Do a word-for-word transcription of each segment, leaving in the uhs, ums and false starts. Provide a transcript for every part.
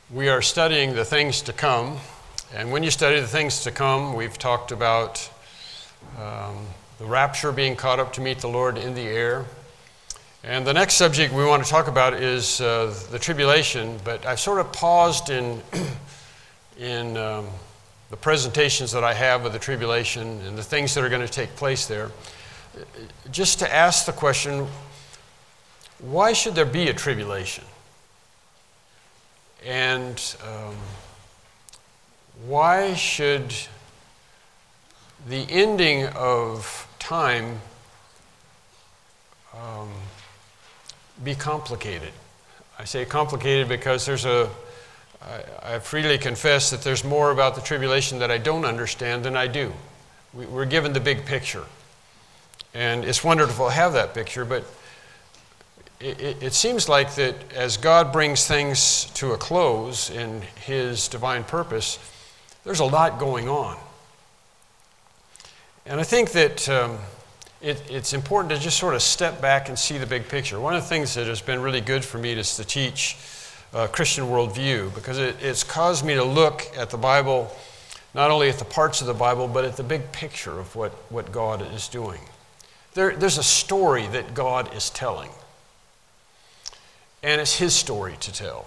We are studying the things to come, and when you study the things to come, we've talked about um, the rapture, being caught up to meet the Lord in the air. And the next subject we want to talk about is uh, the tribulation, but I've sort of paused in, in um, the presentations that I have of the tribulation and the things that are going to take place there, just to ask the question, why should there be a tribulation? And um, why should the ending of time um, be complicated? I say complicated because there's a, I, I freely confess that there's more about the tribulation that I don't understand than I do. We, we're given the big picture. And it's wonderful to have that picture, but It, it, it seems like that as God brings things to a close in His divine purpose, there's a lot going on. And I think that um, it, it's important to just sort of step back and see the big picture. One of the things that has been really good for me is to teach uh, Christian worldview, because it, it's caused me to look at the Bible, not only at the parts of the Bible, but at the big picture of what, what God is doing. There, there's a story that God is telling. And it's His story to tell.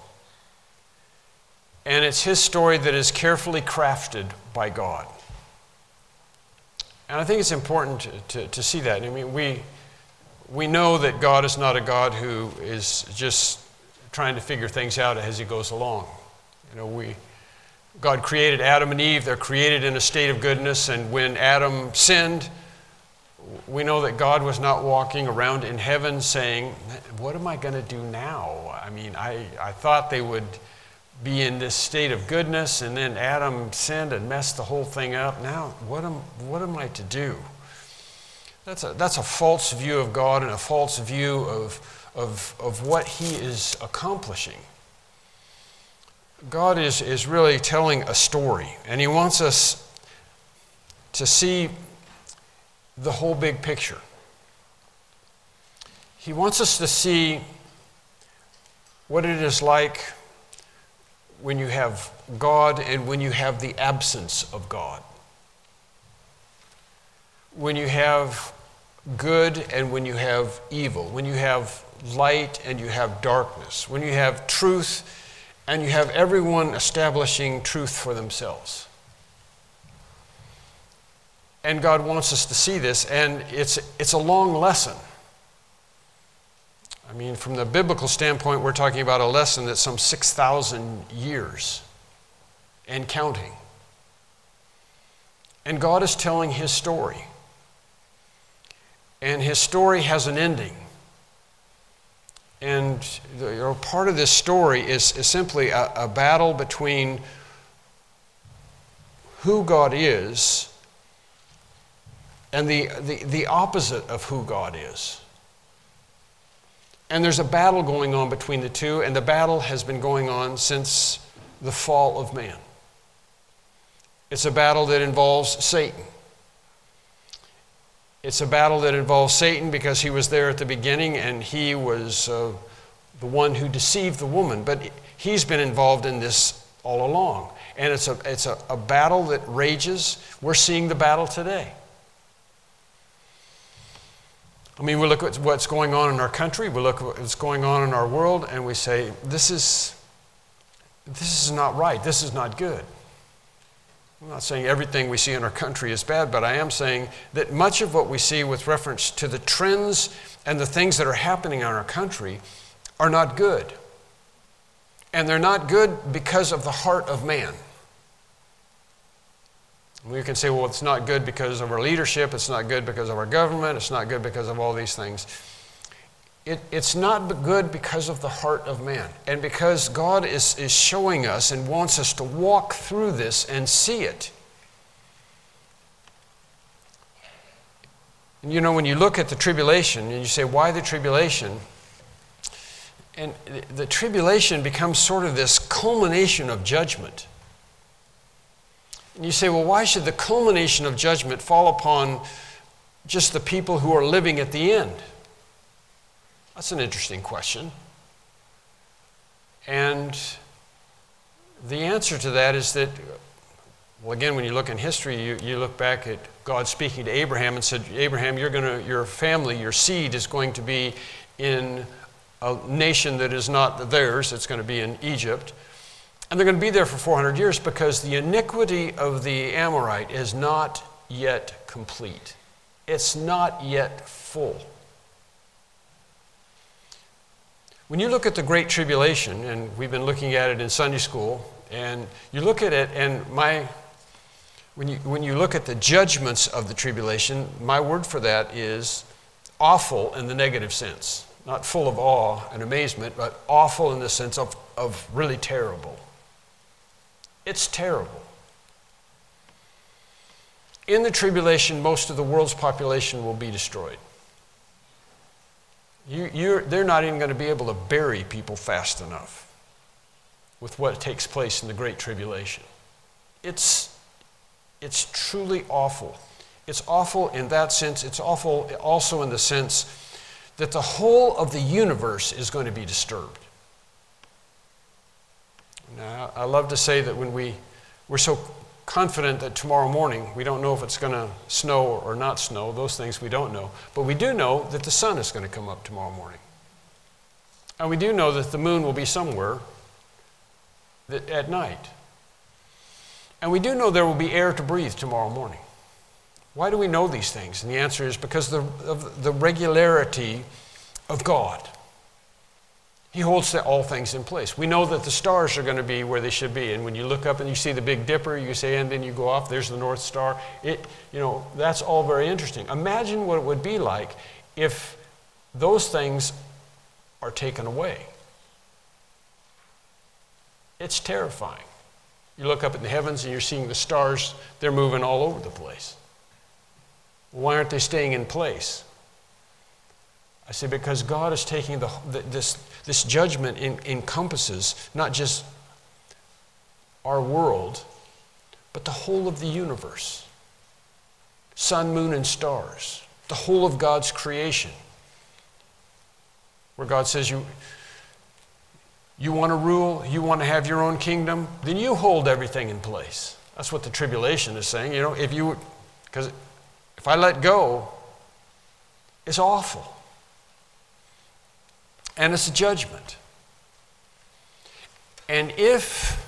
And it's His story that is carefully crafted by God. And I think it's important to, to, to see that. I mean, we, we know that God is not a God who is just trying to figure things out as He goes along. You know, we, God created Adam and Eve. They're created in a state of goodness. And when Adam sinned, we know that God was not walking around in heaven saying, what am I going to do now? I mean, I, I thought they would be in this state of goodness, and then Adam sinned and messed the whole thing up. Now, what am, what am I to do? That's a, that's a false view of God and a false view of, of, of what He is accomplishing. God is, is really telling a story, and He wants us to see the whole big picture. He wants us to see what it is like when you have God and when you have the absence of God. When you have good and when you have evil. When you have light and you have darkness. When you have truth and you have everyone establishing truth for themselves. And God wants us to see this, and it's, it's a long lesson. I mean, from the biblical standpoint, we're talking about a lesson that's some six thousand years and counting. And God is telling His story. And His story has an ending. And the, you know, part of this story is, is simply a, a battle between who God is and the, the, the opposite of who God is. And there's a battle going on between the two, and the battle has been going on since the fall of man. It's a battle that involves Satan. It's a battle that involves Satan because he was there at the beginning, and he was uh, the one who deceived the woman. But he's been involved in this all along. And it's a, it's a, a battle that rages. We're seeing the battle today. I mean, we look at what's going on in our country, we look at what's going on in our world, and we say, this is, this is not right, this is not good. I'm not saying everything we see in our country is bad, but I am saying that much of what we see with reference to the trends and the things that are happening in our country are not good. And they're not good because of the heart of man. We can say, well, it's not good because of our leadership, it's not good because of our government, it's not good because of all these things. It, it's not good because of the heart of man. And because God is, is showing us and wants us to walk through this and see it. And you know, when you look at the tribulation and you say, why the tribulation? And the tribulation becomes sort of this culmination of judgment. And you say, well, why should the culmination of judgment fall upon just the people who are living at the end? That's an interesting question. And answer to that is that, well, again, when you look in history, you, you look back at God speaking to Abraham and said, Abraham, you're going to, your family, your seed is going to be in a nation that is not theirs. It's going to be in Egypt. And they're going to be there for four hundred years because the iniquity of the Amorite is not yet complete. It's not yet full. When you look at the Great Tribulation, and we've been looking at it in Sunday school, and you look at it, and my, when you, when you look at the judgments of the tribulation, my word for that is awful in the negative sense. Not full of awe and amazement, but awful in the sense of, of really terrible. It's terrible. In the tribulation, most of the world's population will be destroyed. You, you're, they're not even going to be able to bury people fast enough with what takes place in the Great Tribulation. It's, it's truly awful. It's awful in that sense. It's awful also in the sense that the whole of the universe is going to be disturbed. Now, I love to say that when we, we're so confident that tomorrow morning, we don't know if it's going to snow or not snow, those things we don't know, but we do know that the sun is going to come up tomorrow morning. And we do know that the moon will be somewhere that, at night. And we do know there will be air to breathe tomorrow morning. Why do we know these things? And the answer is because of the, of the regularity of God. He holds all things in place. We know that the stars are going to be where they should be. And when you look up and you see the Big Dipper, you say, and then you go off, there's the North Star. It, you know, that's all very interesting. Imagine what it would be like if those things are taken away. It's terrifying. You look up in the heavens and you're seeing the stars, they're moving all over the place. Why aren't they staying in place? I say because God is taking the, the this this judgment in, encompasses not just our world, but the whole of the universe. Sun, moon, and stars. The whole of God's creation. Where God says, you, you want to rule, you want to have your own kingdom, then you hold everything in place. That's what the tribulation is saying. You know, if you, because if I let go, it's awful. And it's a judgment. And if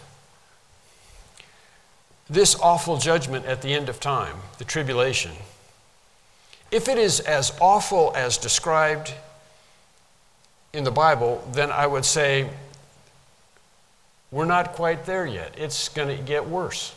this awful judgment at the end of time, the tribulation, if it is as awful as described in the Bible, then I would say we're not quite there yet. It's going to get worse.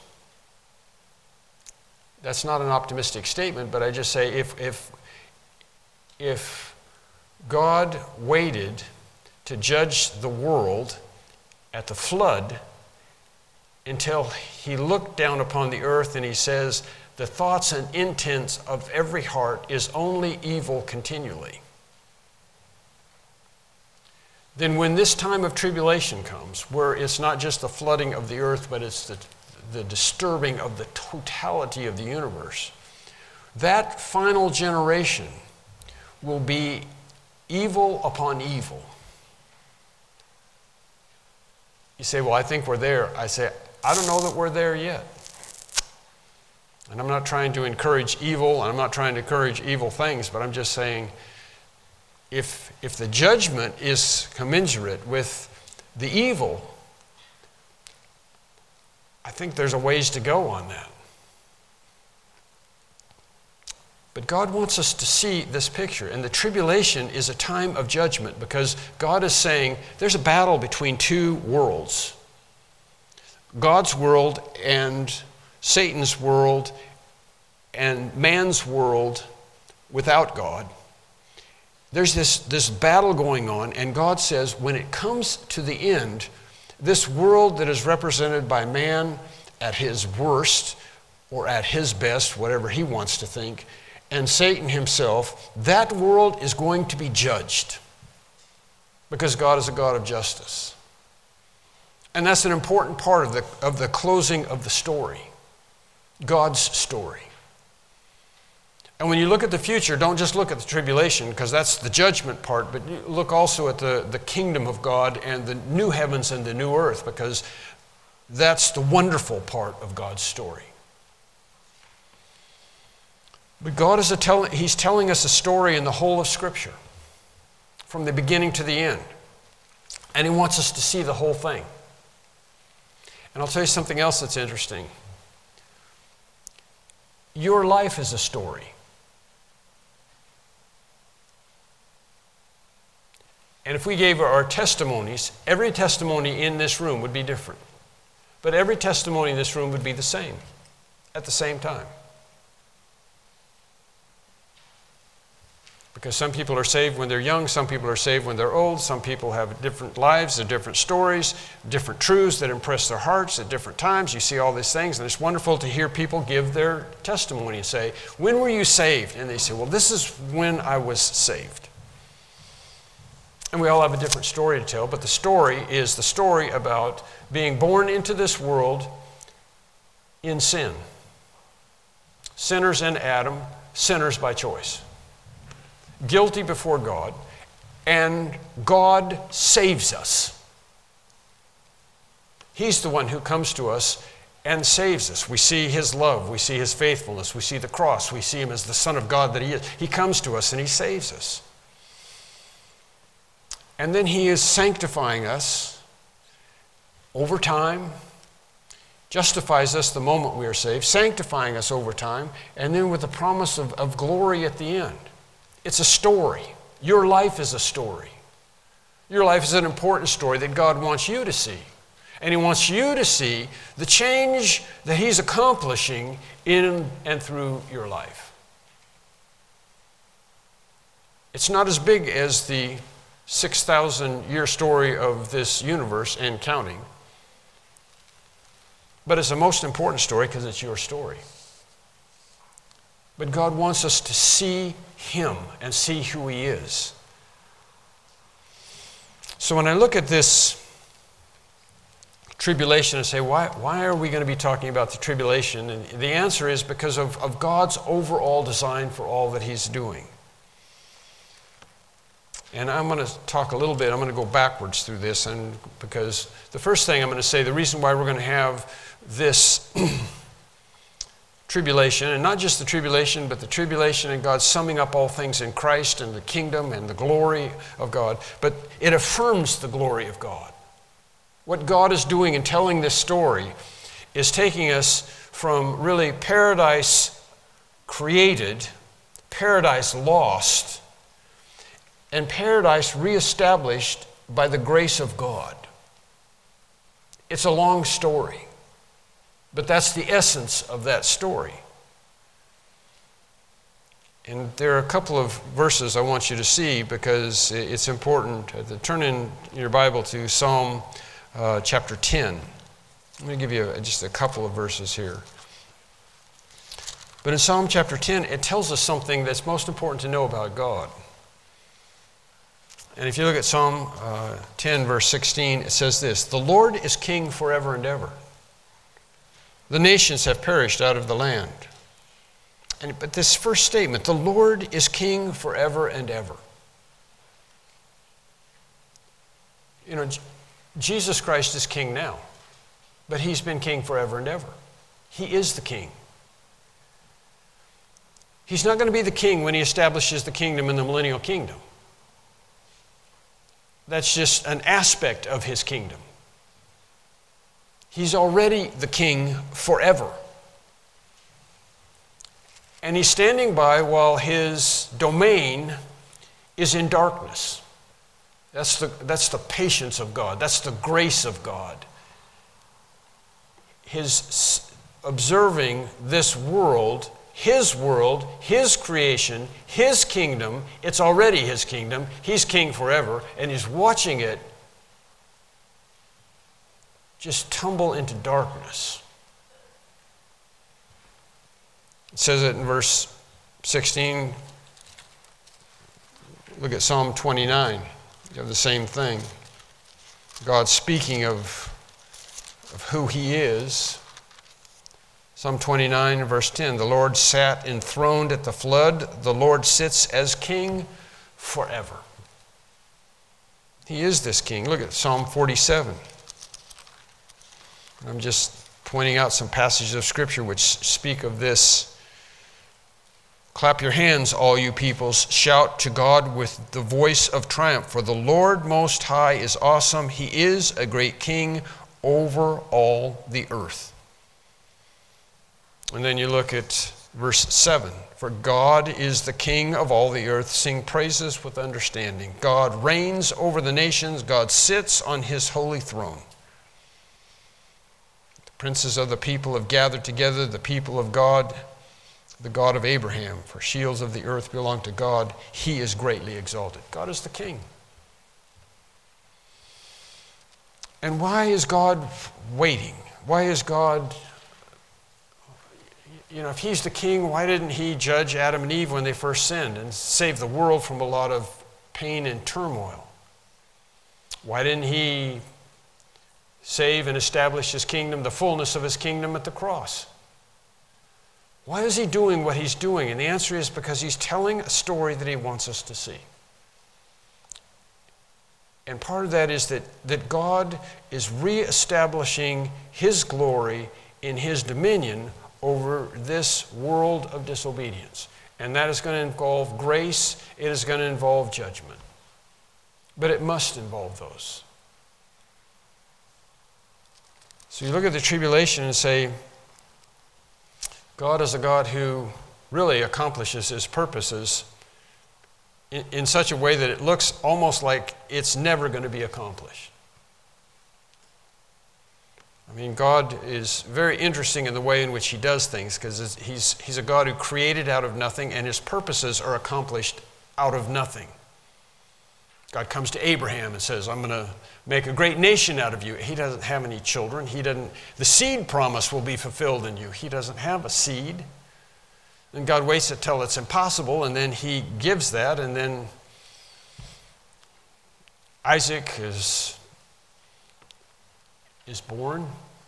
That's not an optimistic statement, but I just say if if if God waited to judge the world at the flood until he looked down upon the earth and he says, the thoughts and intents of every heart is only evil continually. Then when this time of tribulation comes, where it's not just the flooding of the earth, but it's the, the disturbing of the totality of the universe, that final generation will be evil upon evil. You say, well, I think we're there. I say, I don't know that we're there yet. And I'm not trying to encourage evil, and I'm not trying to encourage evil things, but I'm just saying, if, if the judgment is commensurate with the evil, I think there's a ways to go on that. But God wants us to see this picture. And the tribulation is a time of judgment because God is saying there's a battle between two worlds. God's world and Satan's world and man's world without God. There's this, this battle going on, and God says when it comes to the end, this world that is represented by man at his worst or at his best, whatever he wants to think, and Satan himself, that world is going to be judged because God is a God of justice. And that's an important part of the, of the closing of the story, God's story. And when you look at the future, don't just look at the tribulation because that's the judgment part, but you look also at the, the kingdom of God and the new heavens and the new earth because That's the wonderful part of God's story. But God is a tell, He's telling us a story in the whole of Scripture, from the beginning to the end. And He wants us to see the whole thing. And I'll tell you something else that's interesting. Your life is a story. And if we gave our testimonies, every testimony in this room would be different. But every testimony in this room would be the same at the same time. Because some people are saved when they're young, some people are saved when they're old, some people have different lives, different stories, different truths that impress their hearts at different times. You see all these things, and it's wonderful to hear people give their testimony and say, when were you saved? And they say, well, this is when I was saved. And we all have a different story to tell, but the story is the story about being born into this world in sin. Sinners in Adam, sinners by choice. Guilty before God, and God saves us. He's the one who comes to us and saves us. We see His love, we see His faithfulness, we see the cross, we see Him as the Son of God that He is. He comes to us and He saves us. And then He is sanctifying us over time, justifies us the moment we are saved, sanctifying us over time, and then with the promise of, of glory at the end. It's a story. Your life is a story. Your life is an important story that God wants you to see. And He wants you to see the change that He's accomplishing in and through your life. It's not as big as the six thousand year story of this universe and counting. But it's the most important story because it's your story. But God wants us to see Him and see who He is. So when I look at this tribulation and say, why, why are we going to be talking about the tribulation? And the answer is because of, of God's overall design for all that He's doing. And I'm going to talk a little bit, I'm going to go backwards through this, and because the first thing I'm going to say, the reason why we're going to have this tribulation, and not just the tribulation, but the tribulation and God summing up all things in Christ and the kingdom and the glory of God, but it affirms the glory of God. What God is doing in telling this story is taking us from really paradise created, paradise lost, and paradise reestablished by the grace of God. It's a long story. But that's the essence of that story. And there are a couple of verses I want you to see because it's important. Turn in your Bible to Psalm uh, chapter ten. I'm going to give you a, just a couple of verses here. But in Psalm chapter ten, it tells us something that's most important to know about God. And if you look at Psalm uh, ten, verse sixteen, it says this, "The Lord is king forever and ever. The nations have perished out of the land." And, but this first statement, the Lord is king forever and ever. You know, J- Jesus Christ is king now, but He's been king forever and ever. He is the king. He's not going to be the king when He establishes the kingdom in the millennial kingdom. That's just an aspect of His kingdom. He's already the king forever. And He's standing by while His domain is in darkness. That's the, that's the patience of God. That's the grace of God. His observing this world, His world, His creation, His kingdom. It's already His kingdom. He's king forever. And He's watching it just tumble into darkness. It says it in verse sixteen. Look at Psalm twenty-nine. You have the same thing. God speaking of, of who He is. Psalm twenty-nine, verse ten. "The Lord sat enthroned at the flood. The Lord sits as king forever." He is this king. Look at Psalm forty-seven. I'm just pointing out some passages of Scripture which speak of this. Clap your hands, all you peoples. Shout to God with the voice of triumph. For the Lord Most High is awesome. He is a great king over all the earth. And then you look at verse seven. For God is the king of all the earth. Sing praises with understanding. God reigns over the nations. God sits on his holy throne. The princes of the people have gathered together, the people of God, the God of Abraham. For shields of the earth belong to God. He is greatly exalted. God is the king. And why is God waiting? Why is God, you know, if he's the king, why didn't he judge Adam and Eve when they first sinned and save the world from a lot of pain and turmoil? Why didn't he save and establish his kingdom, the fullness of his kingdom at the cross? Why is he doing what he's doing? And the answer is because he's telling a story that he wants us to see. And part of that is that, that God is reestablishing his glory in his dominion over this world of disobedience. And that is going to involve grace. It is going to involve judgment. But it must involve those. So you look at the tribulation and say, God is a God who really accomplishes his purposes in, in such a way that it looks almost like it's never going to be accomplished. I mean, God is very interesting in the way in which he does things, because he's, he's a God who created out of nothing, and his purposes are accomplished out of nothing. God comes to Abraham and says, I'm going to make a great nation out of you. He doesn't have any children. He doesn't, the seed promise will be fulfilled in you. He doesn't have a seed. And God waits until it's impossible, and then he gives that, and then Isaac is, is born.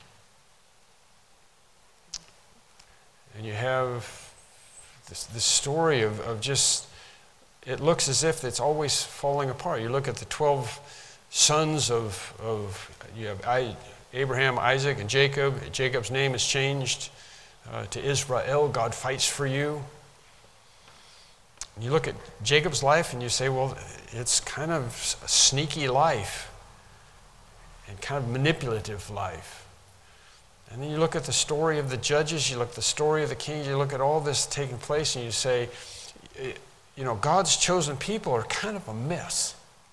And you have this, this story of, of just, it looks as if it's always falling apart. You look at the twelve sons of, of you have I, Abraham, Isaac, and Jacob. Jacob's name is changed uh, to Israel. God fights for you. You look at Jacob's life and you say, well, it's kind of a sneaky life and kind of manipulative life. And then you look at the story of the judges, you look at the story of the kings, you look at all this taking place, and you say, you know, God's chosen people are kind of a mess.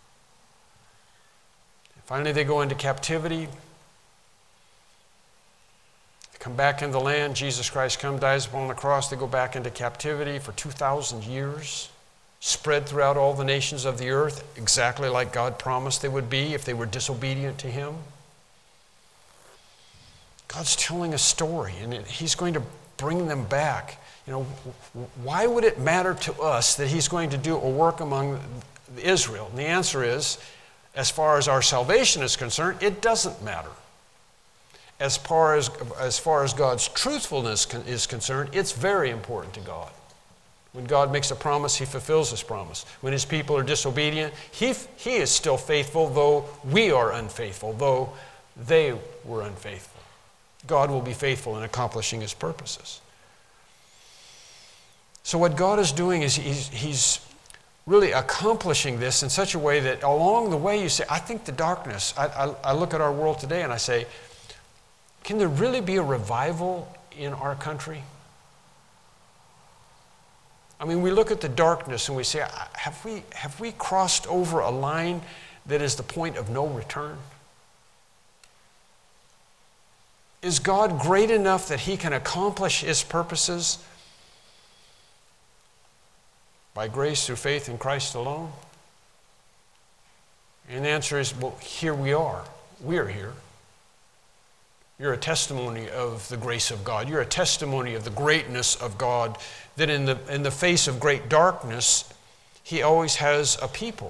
Finally, they go into captivity. They come back into the land. Jesus Christ comes, dies upon the cross. They go back into captivity for two thousand years, spread throughout all the nations of the earth, exactly like God promised they would be if they were disobedient to him. God's telling a story, and he's going to bring them back. You know, why would it matter to us that he's going to do a work among Israel? And the answer is, as far as our salvation is concerned, it doesn't matter. As far as, as far as God's truthfulness is concerned, it's very important to God. When God makes a promise, he fulfills his promise. When his people are disobedient, he, he is still faithful, though we are unfaithful, though they were unfaithful. God will be faithful in accomplishing his purposes. So what God is doing is he's, he's really accomplishing this in such a way that along the way you say, I think the darkness, I, I, I look at our world today and I say, can there really be a revival in our country? I mean, we look at the darkness and we say, have we, have we crossed over a line that is the point of no return? Is God great enough that he can accomplish his purposes by grace through faith in Christ alone? And the answer is, well, here we are. We are here. You're a testimony of the grace of God. You're a testimony of the greatness of God, that in the, in the face of great darkness, he always has a people.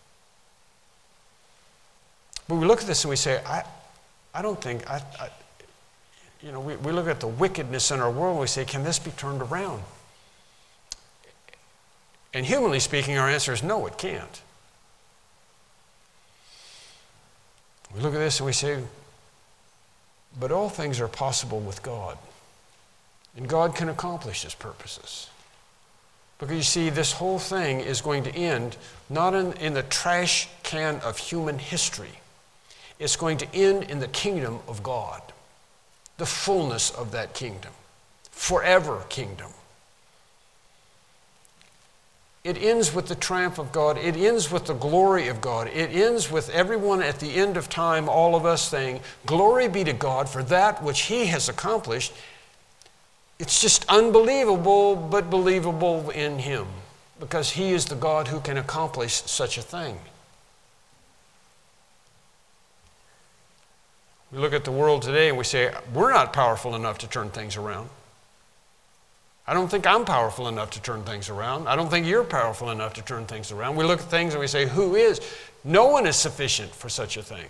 But we look at this and we say, I, I don't think, I, I you know, we, we look at the wickedness in our world and we say, can this be turned around? And humanly speaking, our answer is no, it can't. We look at this and we say, But all things are possible with God. And God can accomplish his purposes. Because you see, this whole thing is going to end not in, in the trash can of human history. It's going to end in the kingdom of God. The fullness of that kingdom. Forever kingdom. It ends with the triumph of God. It ends with the glory of God. It ends with everyone at the end of time, all of us saying, glory be to God for that which he has accomplished. It's just unbelievable, but believable in him, because he is the God who can accomplish such a thing. We look at the world today and we say, we're not powerful enough to turn things around. I don't think I'm powerful enough to turn things around. I don't think you're powerful enough to turn things around. We look at things and we say, who is? No one is sufficient for such a thing.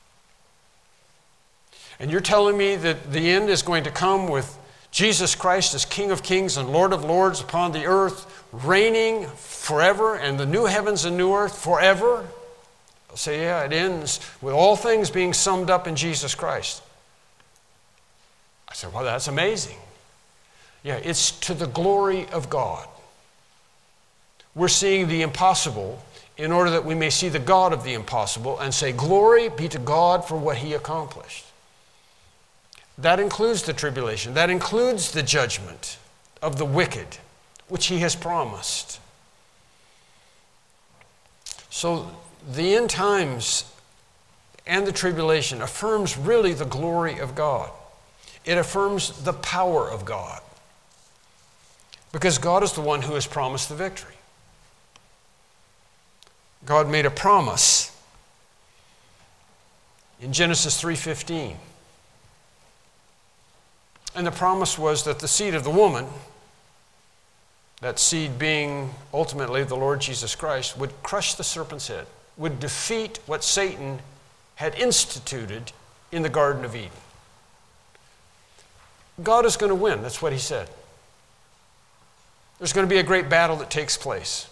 And you're telling me that the end is going to come with Jesus Christ as King of Kings and Lord of Lords upon the earth, reigning forever, and the new heavens and new earth forever? I'll say, yeah, it ends with all things being summed up in Jesus Christ. I said, well, that's amazing. Yeah, it's to the glory of God. We're seeing the impossible in order that we may see the God of the impossible and say, glory be to God for what he accomplished. That includes the tribulation. That includes the judgment of the wicked, which he has promised. So the end times and the tribulation affirms really the glory of God. It affirms the power of God. Because God is the one who has promised the victory. God made a promise in Genesis three fifteen. And the promise was that the seed of the woman, that seed being ultimately the Lord Jesus Christ, would crush the serpent's head, would defeat what Satan had instituted in the Garden of Eden. God is going to win, that's what he said. There's going to be a great battle that takes place.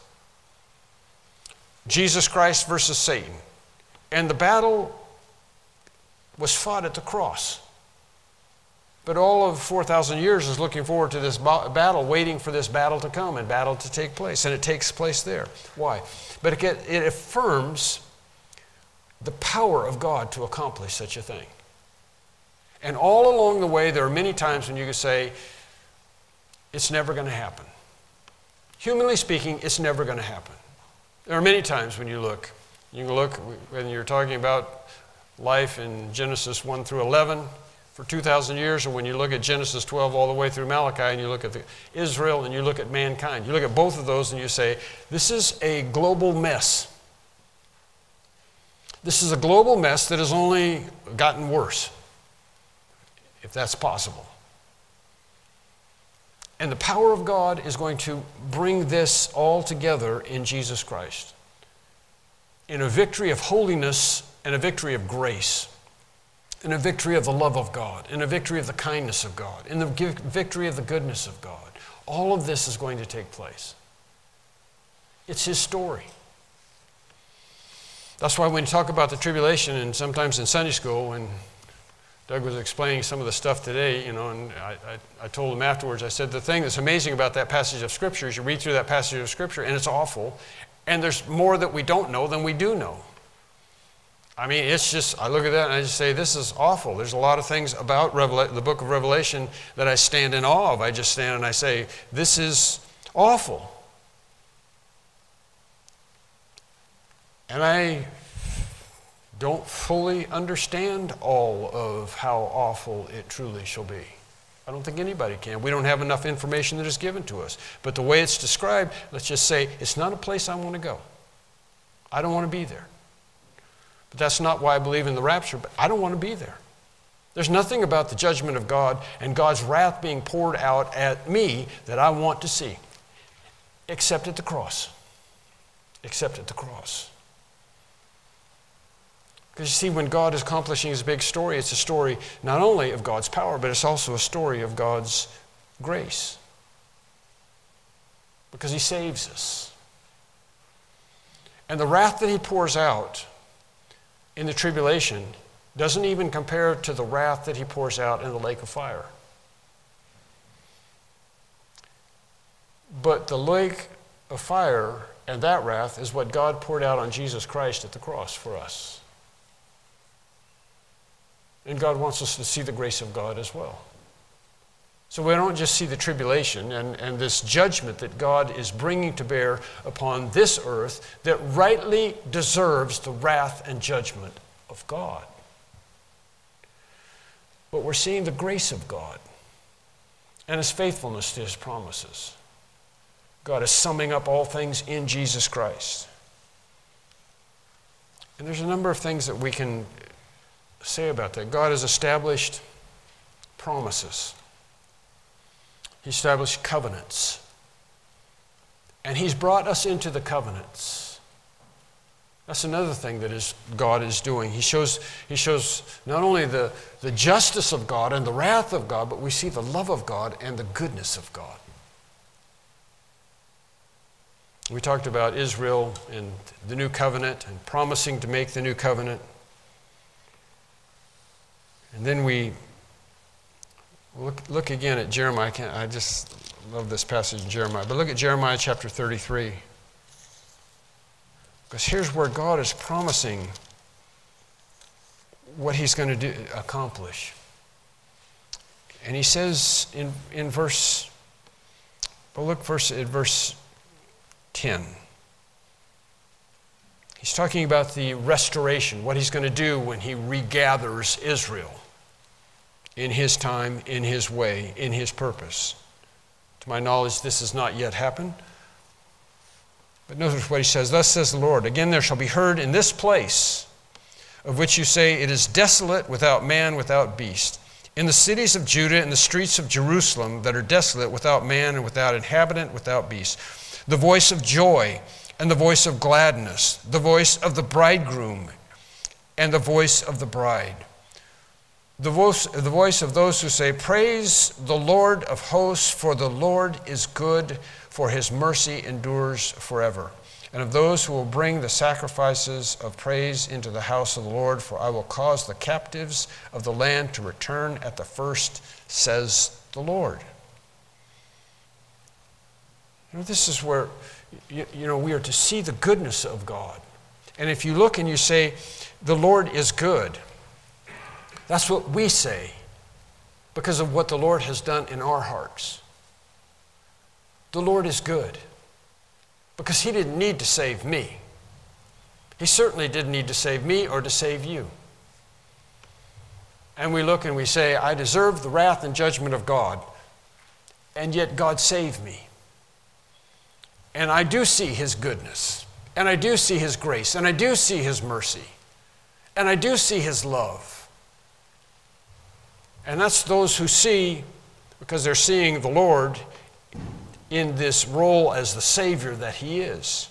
Jesus Christ versus Satan. And the battle was fought at the cross. But all of four thousand years is looking forward to this battle, waiting for this battle to come and battle to take place. And it takes place there. Why? But it, get, it affirms the power of God to accomplish such a thing. And all along the way, there are many times when you can say, it's never going to happen. Humanly speaking, it's never going to happen. There are many times when you look. You can look when you're talking about life in Genesis one through eleven for two thousand years, or when you look at Genesis twelve all the way through Malachi, and you look at the Israel and you look at mankind. You look at both of those and you say, this is a global mess. This is a global mess that has only gotten worse, if that's possible. And the power of God is going to bring this all together in Jesus Christ, in a victory of holiness and a victory of grace, in a victory of the love of God, in a victory of the kindness of God, in the victory of the goodness of God. All of this is going to take place. It's his story. That's why when you talk about the tribulation, and sometimes in Sunday school, when Doug was explaining some of the stuff today, you know, and I, I, I told him afterwards, I said, the thing that's amazing about that passage of Scripture is you read through that passage of Scripture, and it's awful, and there's more that we don't know than we do know. I mean, it's just, I look at that and I just say, this is awful. There's a lot of things about Revela- the book of Revelation that I stand in awe of. I just stand and I say, this is awful. And I don't fully understand all of how awful it truly shall be. I don't think anybody can. We don't have enough information that is given to us. But the way it's described, let's just say, it's not a place I want to go. I don't want to be there. But that's not why I believe in the rapture, but I don't want to be there. There's nothing about the judgment of God and God's wrath being poured out at me that I want to see, except at the cross. Except at the cross. Because you see, when God is accomplishing his big story, it's a story not only of God's power, but it's also a story of God's grace. Because he saves us. And the wrath that he pours out in the tribulation doesn't even compare to the wrath that he pours out in the lake of fire. But the lake of fire and that wrath is what God poured out on Jesus Christ at the cross for us. And God wants us to see the grace of God as well. So we don't just see the tribulation and, and this judgment that God is bringing to bear upon this earth that rightly deserves the wrath and judgment of God. But we're seeing the grace of God and His faithfulness to His promises. God is summing up all things in Jesus Christ. And there's a number of things that we can say about that. God has established promises. He established covenants. And He's brought us into the covenants. That's another thing that is God is doing. He shows, he shows not only the, the justice of God and the wrath of God, but we see the love of God and the goodness of God. We talked about Israel and the new covenant and promising to make the new covenant. And then we look, look again at Jeremiah. I, can't, I just love this passage in Jeremiah. But look at Jeremiah chapter thirty-three. Because here's where God is promising what He's going to do, accomplish. And He says in, in verse, well, look verse, at verse ten. He's talking about the restoration, what He's going to do when He regathers Israel in His time, in His way, in His purpose. To my knowledge, this has not yet happened. But notice what He says. Thus says the Lord, again there shall be heard in this place, of which you say, it is desolate, without man, without beast. In the cities of Judah and the streets of Jerusalem that are desolate, without man and without inhabitant, without beast. The voice of joy and the voice of gladness, the voice of the bridegroom and the voice of the bride. The voice, the voice of those who say, praise the Lord of hosts, for the Lord is good, for His mercy endures forever. And of those who will bring the sacrifices of praise into the house of the Lord, for I will cause the captives of the land to return at the first, says the Lord. You know, this is where, you, you know, we are to see the goodness of God. And if you look and you say, the Lord is good, that's what we say because of what the Lord has done in our hearts. The Lord is good because He didn't need to save me. He certainly didn't need to save me or to save you. And we look and we say, I deserve the wrath and judgment of God, and yet God saved me. And I do see His goodness, and I do see His grace, and I do see His mercy, and I do see His love. And that's those who see, because they're seeing the Lord in this role as the Savior that He is.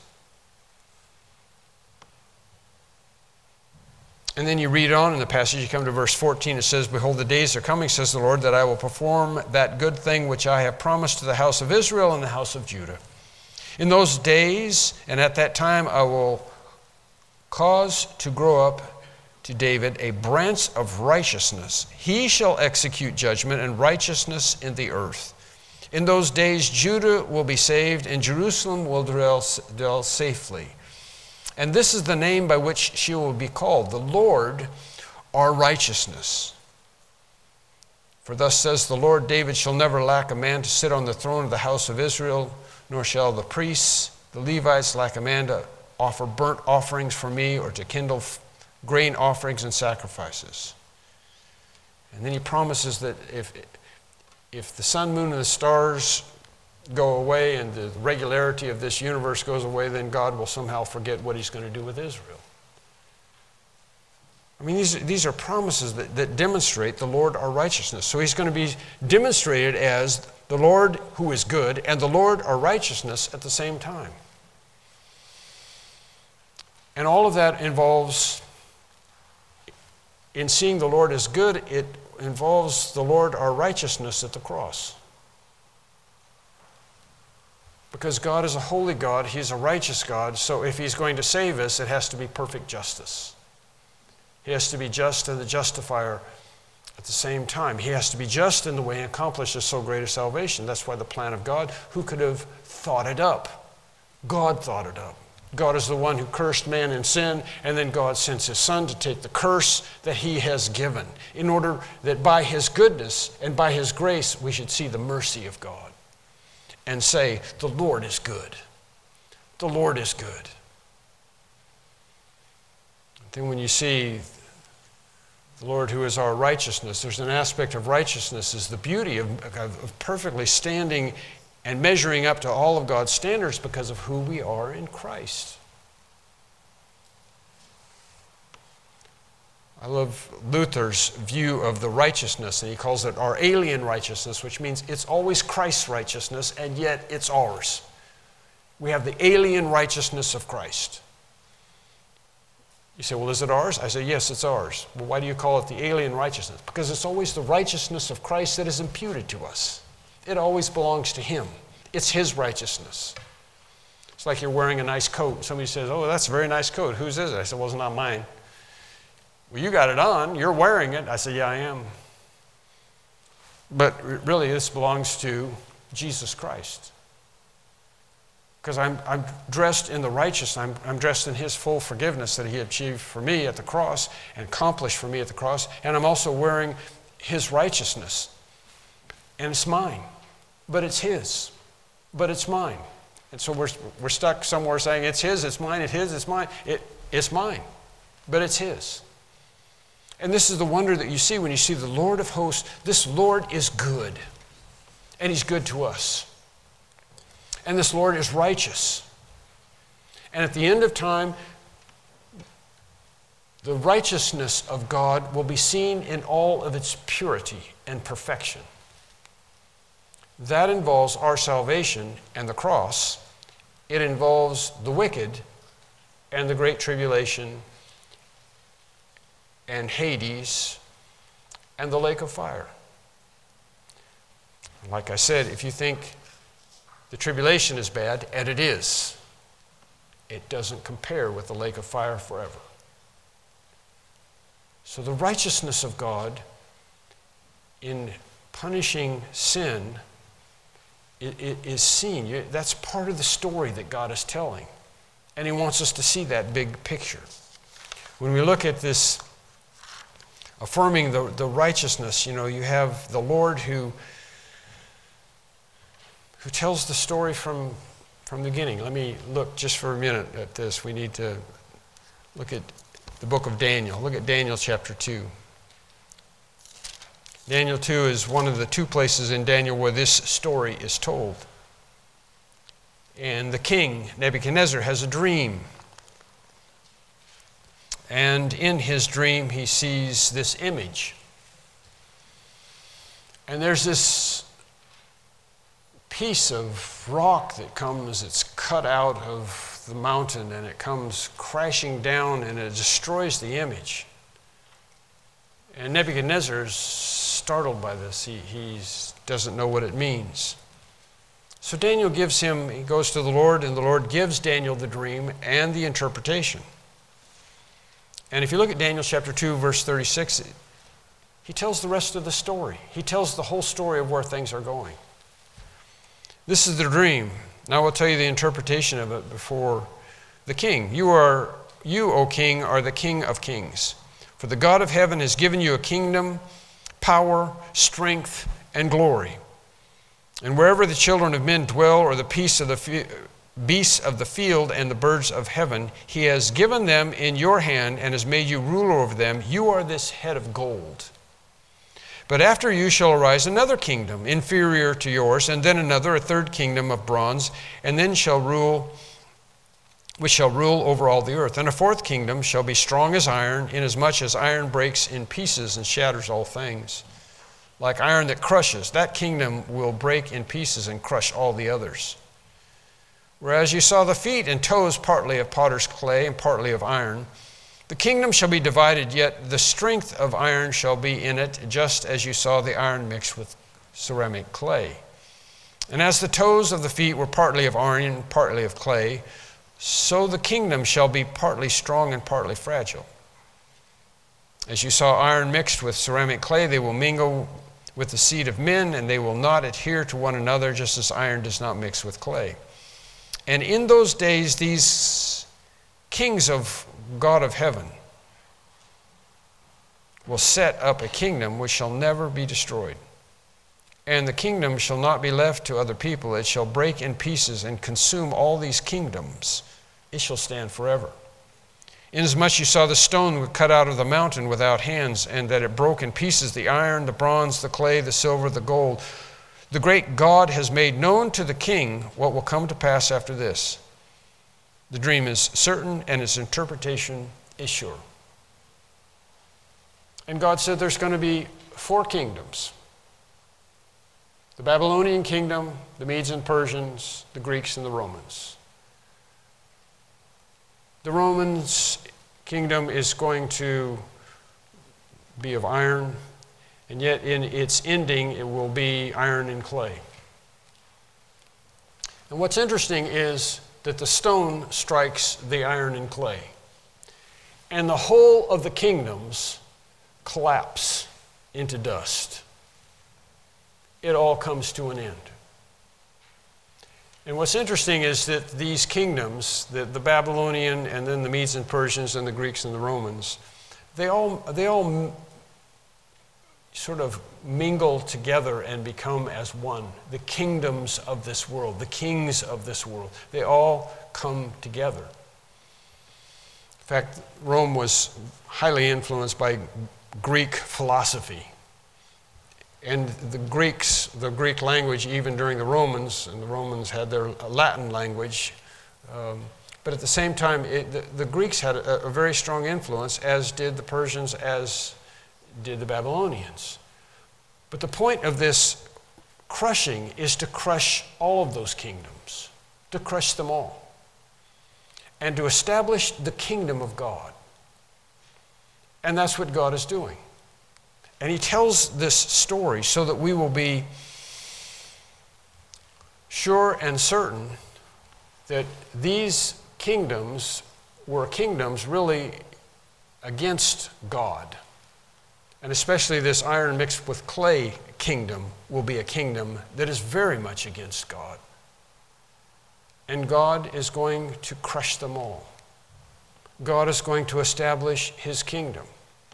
And then you read on in the passage, you come to verse fourteen, it says, behold, the days are coming, says the Lord, that I will perform that good thing which I have promised to the house of Israel and the house of Judah. In those days and at that time I will cause to grow up to David a branch of righteousness. He shall execute judgment and righteousness in the earth. In those days Judah will be saved and Jerusalem will dwell, dwell safely. And this is the name by which she will be called, the Lord our righteousness. For thus says the Lord, David shall never lack a man to sit on the throne of the house of Israel, nor shall the priests, the Levites, lack a man to offer burnt offerings for me or to kindle grain offerings and sacrifices. And then He promises that if, if the sun, moon, and the stars go away and the regularity of this universe goes away, then God will somehow forget what He's going to do with Israel. I mean, these, these are promises that, that demonstrate the Lord our righteousness. So He's going to be demonstrated as the Lord who is good and the Lord our righteousness at the same time. And all of that involves, in seeing the Lord as good, it involves the Lord our righteousness at the cross. Because God is a holy God, He's a righteous God, so if He's going to save us, it has to be perfect justice. He has to be just and the justifier at the same time. He has to be just in the way he accomplishes so great a salvation. That's why the plan of God, who could have thought it up? God thought it up. God is the one who cursed man in sin, and then God sends his Son to take the curse that he has given, in order that by his goodness and by his grace we should see the mercy of God and say, the Lord is good. The Lord is good. Then when you see the Lord who is our righteousness, there's an aspect of righteousness is the beauty of, of, of perfectly standing and measuring up to all of God's standards because of who we are in Christ. I love Luther's view of the righteousness, and he calls it our alien righteousness, which means it's always Christ's righteousness, and yet it's ours. We have the alien righteousness of Christ. You say, well, is it ours? I say, yes, it's ours. Well, why do you call it the alien righteousness? Because it's always the righteousness of Christ that is imputed to us. It always belongs to him. It's his righteousness. It's like you're wearing a nice coat. Somebody says, oh, that's a very nice coat. Whose is it? I said, well, it's not mine. Well, you got it on. You're wearing it. I said, yeah, I am. But really, this belongs to Jesus Christ. Because I'm, I'm dressed in the righteous. I'm, I'm dressed in his full forgiveness that he achieved for me at the cross and accomplished for me at the cross. And I'm also wearing his righteousness. And it's mine. But it's his. But it's mine. And so we're, we're stuck somewhere saying it's his, it's mine, it's his, it's mine. It, it's mine. But it's his. And this is the wonder that you see when you see the Lord of hosts. This Lord is good. And he's good to us. And this Lord is righteous. And at the end of time, the righteousness of God will be seen in all of its purity and perfection. That involves our salvation and the cross. It involves the wicked and the great tribulation and Hades and the lake of fire. Like I said, if you think the tribulation is bad, and it is, it doesn't compare with the lake of fire forever. So the righteousness of God in punishing sin it, it is seen. That's part of the story that God is telling. And he wants us to see that big picture. When we look at this affirming the, the righteousness, you know, you have the Lord who who tells the story from, from the beginning. Let me look just for a minute at this. We need to look at the book of Daniel. Look at Daniel chapter two. Daniel two is one of the two places in Daniel where this story is told. And the king, Nebuchadnezzar, has a dream. And in his dream, he sees this image. And there's this piece of rock that comes, it's cut out of the mountain, and it comes crashing down, and it destroys the image. And Nebuchadnezzar is startled by this. He he's, doesn't know what it means. So Daniel gives him, he goes to the Lord, and the Lord gives Daniel the dream and the interpretation. And if you look at Daniel chapter two, verse thirty-six, he tells the rest of the story. He tells the whole story of where things are going. This is the dream. Now I will tell you the interpretation of it before the king. You are, you, O king, are the king of kings. For the God of heaven has given you a kingdom, power, strength, and glory. And wherever the children of men dwell, or the peace of the fe- beasts of the field and the birds of heaven, he has given them in your hand and has made you ruler over them. You are this head of gold. But after you shall arise another kingdom, inferior to yours, and then another, a third kingdom of bronze, and then shall rule, which shall rule over all the earth. And a fourth kingdom shall be strong as iron, inasmuch as iron breaks in pieces and shatters all things. Like iron that crushes, that kingdom will break in pieces and crush all the others. Whereas you saw the feet and toes partly of potter's clay and partly of iron, the kingdom shall be divided, yet the strength of iron shall be in it, just as you saw the iron mixed with ceramic clay. And as the toes of the feet were partly of iron and partly of clay, so the kingdom shall be partly strong and partly fragile. As you saw iron mixed with ceramic clay, they will mingle with the seed of men, and they will not adhere to one another, just as iron does not mix with clay. And in those days, these kings of God of heaven will set up a kingdom which shall never be destroyed. And the kingdom shall not be left to other people. It shall break in pieces and consume all these kingdoms. It shall stand forever. Inasmuch you saw the stone cut out of the mountain without hands, and that it broke in pieces the iron, the bronze, the clay, the silver, the gold. The great God has made known to the king what will come to pass after this. The dream is certain, and its interpretation is sure. And God said there's going to be four kingdoms. The Babylonian kingdom, the Medes and Persians, the Greeks, and the Romans. The Romans kingdom is going to be of iron, and yet in its ending it will be iron and clay. And what's interesting is that the stone strikes the iron and clay, and the whole of the kingdoms collapse into dust. It all comes to an end. And what's interesting is that these kingdoms, the, the Babylonian and then the Medes and Persians and the Greeks and the Romans, they all, they all m- sort of mingle together and become as one. The kingdoms of this world, the kings of this world, they all come together. In fact, Rome was highly influenced by Greek philosophy. And the Greeks, the Greek language, even during the Romans, and the Romans had their Latin language, um, but at the same time, it, the, the Greeks had a, a very strong influence, as did the Persians, as did the Babylonians. But the point of this crushing is to crush all of those kingdoms, to crush them all, and to establish the kingdom of God. And that's what God is doing. And he tells this story so that we will be sure and certain that these kingdoms were kingdoms really against God. And especially this iron mixed with clay kingdom will be a kingdom that is very much against God. And God is going to crush them all. God is going to establish his kingdom.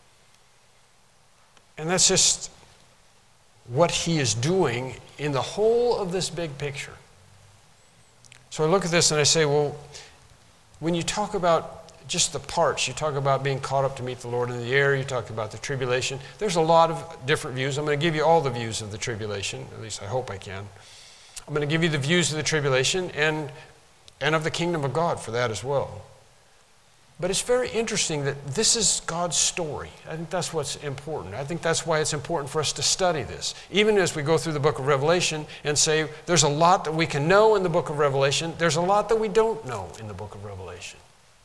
And that's just what he is doing in the whole of this big picture. So I look at this and I say, well, when you talk about just the parts, you talk about being caught up to meet the Lord in the air, you talk about the tribulation. There's a lot of different views. I'm going to give you all the views of the tribulation, at least I hope I can. I'm going to give you the views of the tribulation and, and of the kingdom of God for that as well. But it's very interesting that this is God's story. I think that's what's important. I think that's why it's important for us to study this. Even as we go through the book of Revelation and say, there's a lot that we can know in the book of Revelation, there's a lot that we don't know in the book of Revelation.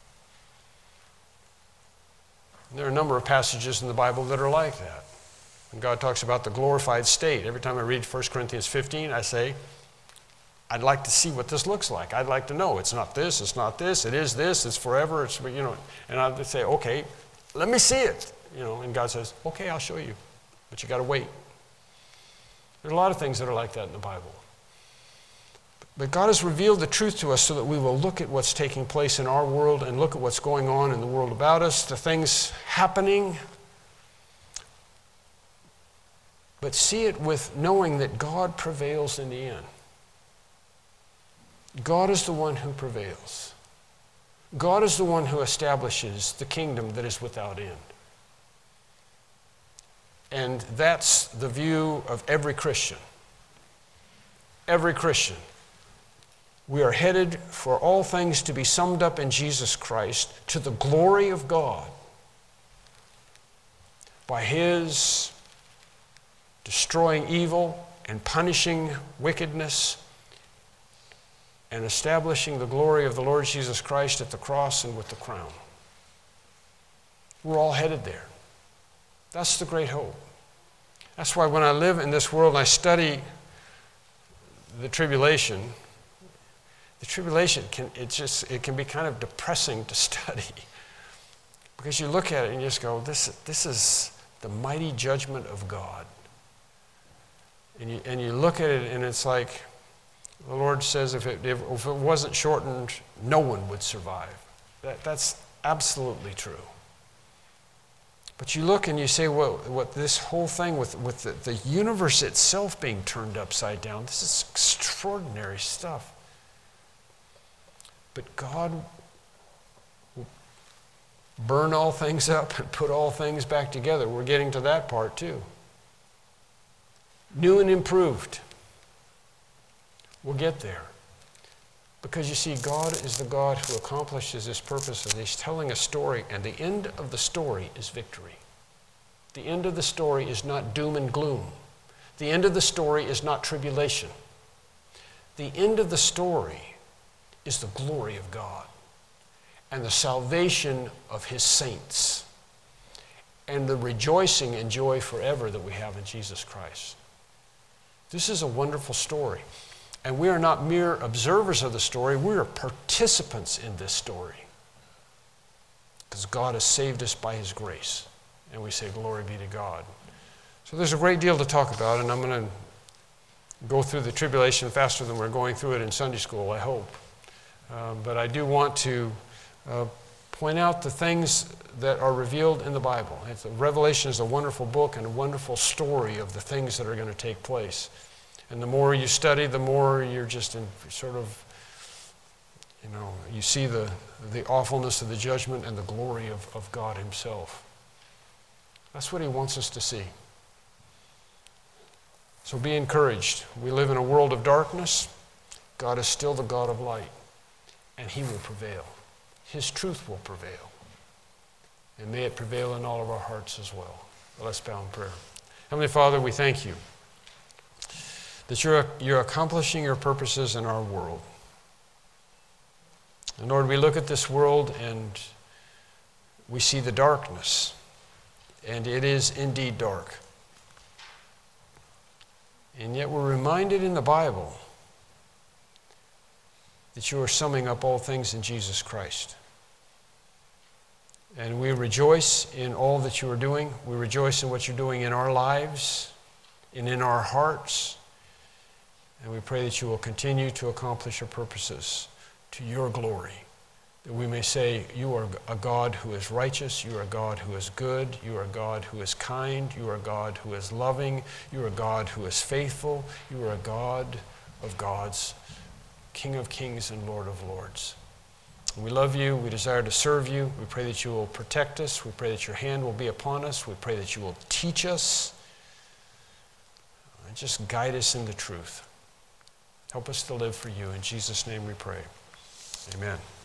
And there are a number of passages in the Bible that are like that. When God talks about the glorified state, every time I read First Corinthians fifteen, I say, I'd like to see what this looks like. I'd like to know. It's not this, it's not this, it is this, it's forever, it's, you know. And I'd say, okay, let me see it. You know, and God says, okay, I'll show you. But you got to wait. There are a lot of things that are like that in the Bible. But God has revealed the truth to us so that we will look at what's taking place in our world and look at what's going on in the world about us, the things happening, but see it with knowing that God prevails in the end. God is the one who prevails. God is the one who establishes the kingdom that is without end. And that's the view of every Christian. Every Christian. We are headed for all things to be summed up in Jesus Christ to the glory of God by his destroying evil and punishing wickedness and establishing the glory of the Lord Jesus Christ at the cross and with the crown. We're all headed there. That's the great hope. That's why when I live in this world and I study the tribulation, the tribulation can it just it can be kind of depressing to study. Because you look at it and you just go, this, this is the mighty judgment of God. And you, and you look at it and it's like, the Lord says if it, if, if it wasn't shortened, no one would survive. That, that's absolutely true. But you look and you say, well, what this whole thing with, with the, the universe itself being turned upside down, this is extraordinary stuff. But God will burn all things up and put all things back together. We're getting to that part too. New and improved. We'll get there. Because you see, God is the God who accomplishes His purpose, and He's telling a story, and the end of the story is victory. The end of the story is not doom and gloom. The end of the story is not tribulation. The end of the story is the glory of God and the salvation of His saints and the rejoicing and joy forever that we have in Jesus Christ. This is a wonderful story. And we are not mere observers of the story, we are participants in this story. Because God has saved us by His grace. And we say, glory be to God. So there's a great deal to talk about, and I'm going to go through the tribulation faster than we're going through it in Sunday school, I hope. Um, but I do want to uh, point out the things that are revealed in the Bible. It's, Revelation is a wonderful book and a wonderful story of the things that are going to take place. And the more you study, the more you're just in sort of, you know, you see the, the awfulness of the judgment and the glory of, of God Himself. That's what He wants us to see. So be encouraged. We live in a world of darkness. God is still the God of light, and He will prevail. His truth will prevail. And may it prevail in all of our hearts as well. Let's bow in prayer. Heavenly Father, we thank You that you're, you're accomplishing Your purposes in our world. And Lord, we look at this world and we see the darkness, and it is indeed dark. And yet we're reminded in the Bible that You are summing up all things in Jesus Christ. And we rejoice in all that You are doing. We rejoice in what You're doing in our lives and in our hearts. And we pray that You will continue to accomplish Your purposes to Your glory. That we may say, You are a God who is righteous, You are a God who is good, You are a God who is kind, You are a God who is loving, You are a God who is faithful, You are a God of gods, King of kings and Lord of lords. We love You, we desire to serve You, we pray that You will protect us, we pray that Your hand will be upon us, we pray that You will teach us, and just guide us in the truth. Help us to live for You. In Jesus' name we pray. Amen.